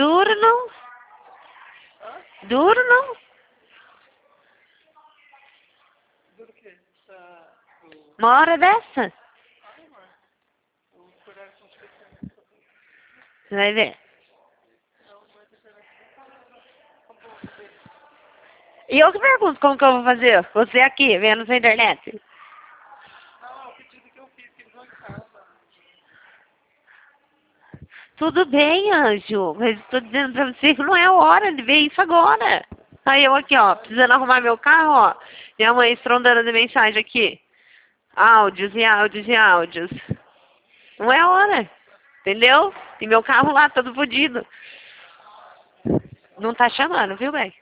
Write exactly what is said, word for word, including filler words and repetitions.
Duro não? Duro não? Duro o quê? Essa... Uma hora dessa? Você vai ver. E eu que pergunto como que eu vou fazer? Você aqui, vendo na internet. Não, é o pedido que eu fiz, que eles vão em casa. Tudo bem, anjo. Mas estou dizendo pra você que não é a hora de ver isso agora. Aí eu aqui, ó, precisando arrumar meu carro, ó. Minha mãe estrondando de mensagem aqui. Áudios e áudios e áudios. Não é a hora. Entendeu? E meu carro lá todo fodido. Não tá chamando, viu, bem?